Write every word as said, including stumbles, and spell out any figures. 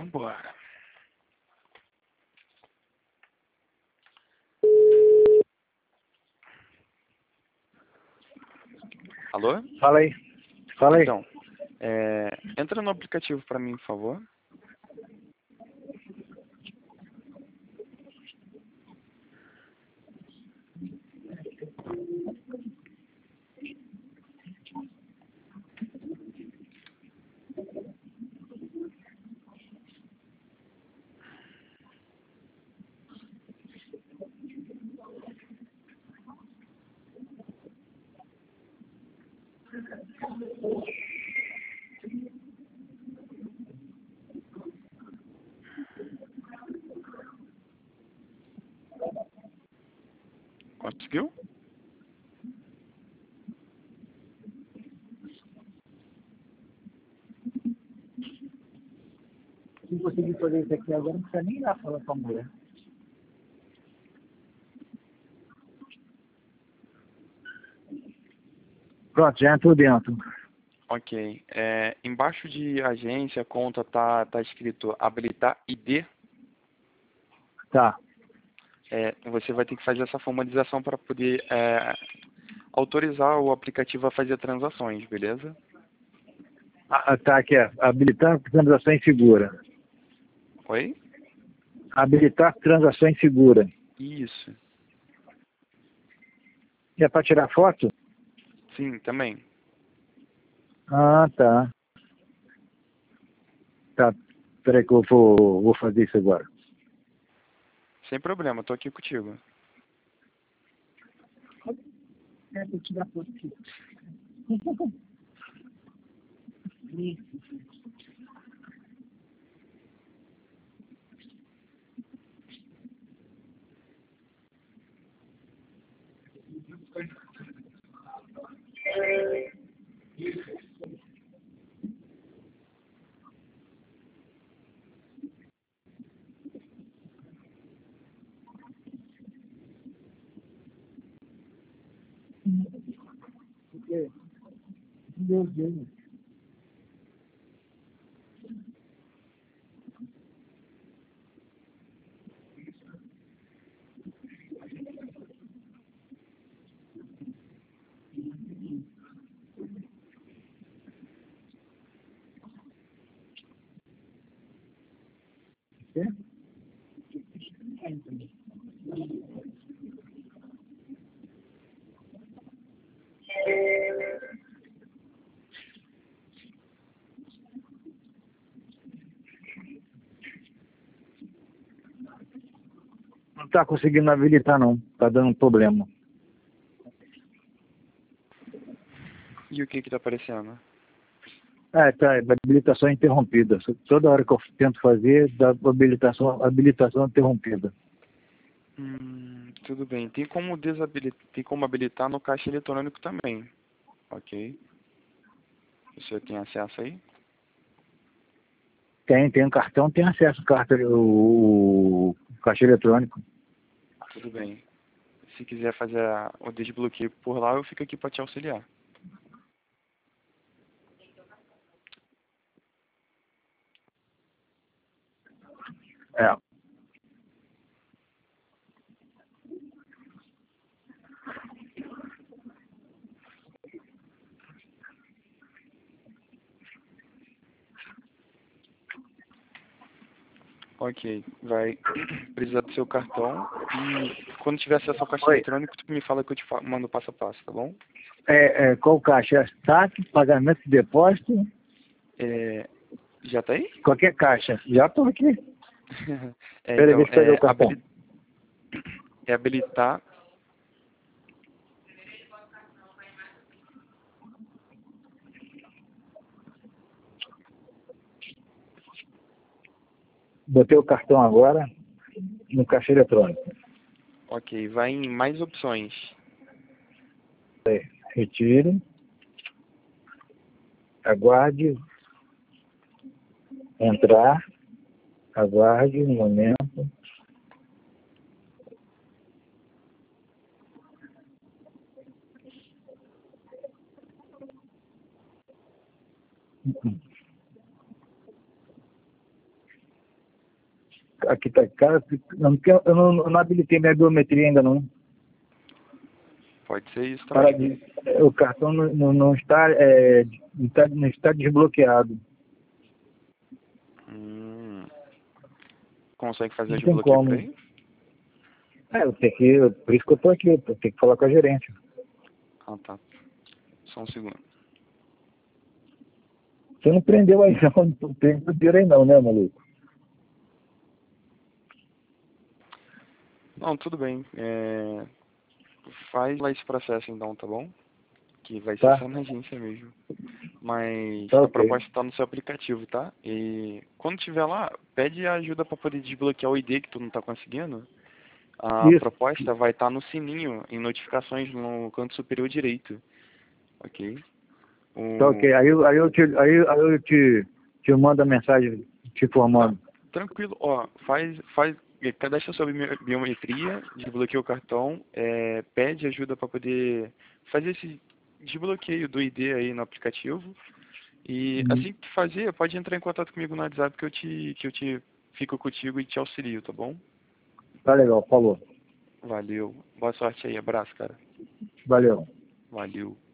Vambora. Alô? Fala aí. Fala aí. Então, é, entra no aplicativo para mim, por favor. Conseguiu? Se conseguir fazer isso aqui agora, não precisa nem ir lá falar com a mulher. Pronto, já entrou dentro. Ok. É, embaixo de agência, conta, tá, tá escrito habilitar I D. Tá. É, você vai ter que fazer essa formalização para poder é, autorizar o aplicativo a fazer transações, beleza? Ah, tá, aqui é. Habilitar transações seguras. Oi? Habilitar transações seguras. Isso. E é para tirar foto? Sim, também. Ah, tá. Tá. Peraí que eu vou, vou fazer isso agora. Sem problema, tô aqui contigo. É, vou tirar foto aqui. Meu Deus. É? Não tá conseguindo habilitar não. Tá dando um problema. E o que que tá aparecendo? Ah, tá. Habilitação interrompida. Toda hora que eu tento fazer, dá habilitação, habilitação interrompida. Hum, tudo bem. Tem como desabilitar, tem como habilitar no caixa eletrônico também. Ok. O senhor tem acesso aí? Tem, tem um cartão, tem acesso ao cartão, o, o caixa eletrônico. Tudo bem. Se quiser fazer a- o desbloqueio por lá, eu fico aqui para te auxiliar. É. Ok. Vai precisar do seu cartão e quando tiver acesso ao caixa Oi. eletrônico, tu me fala que eu te fa- mando passo a passo, tá bom? É, é, qual caixa? É saque, pagamento de depósito? É, já tá aí? Qualquer caixa. Já estou aqui. É, Peraí, então, deixa eu pegar é, o cartão. habili- é habilitar. Botei o cartão agora no caixa eletrônico. Ok, vai em mais opções. É, retire, aguarde, entrar, aguarde um momento. aqui tá, cara, não, eu não, eu não habilitei minha biometria ainda não. Pode ser isso Para, também. o cartão não, não, não está, é, não está, não está desbloqueado. Hum, consegue fazer Não tem desbloqueio por como. aí? É, eu tenho que, por isso que eu tô aqui, eu tenho que falar com a gerente. Ah, tá. Só um segundo. Você não prendeu aí não, não prendeu dinheiro aí não, né, maluco? Não, tudo bem. É, faz lá esse processo então, tá bom? Que vai ser Tá? só na agência mesmo. Mas Tá a ok. proposta está no seu aplicativo, tá? E quando tiver lá, pede ajuda para poder desbloquear o I D que tu não tá conseguindo. A Isso. proposta vai estar no sininho, em notificações no canto superior direito, ok? Tá ok. O... Aí, eu- aí eu te, aí, aí eu te, te mando a mensagem te Não, informando. tranquilo, ó, faz, faz, eh, cadastra sua bio- biometria, desbloqueia o cartão, é, pede ajuda para poder fazer esse desbloqueio do I D aí no aplicativo. E Uhum. assim que fazer, pode entrar em contato comigo no WhatsApp que eu te, que eu te fico contigo e te auxilio, tá bom? Tá legal, falou. Valeu. Boa sorte aí, abraço, cara. Valeu. Valeu.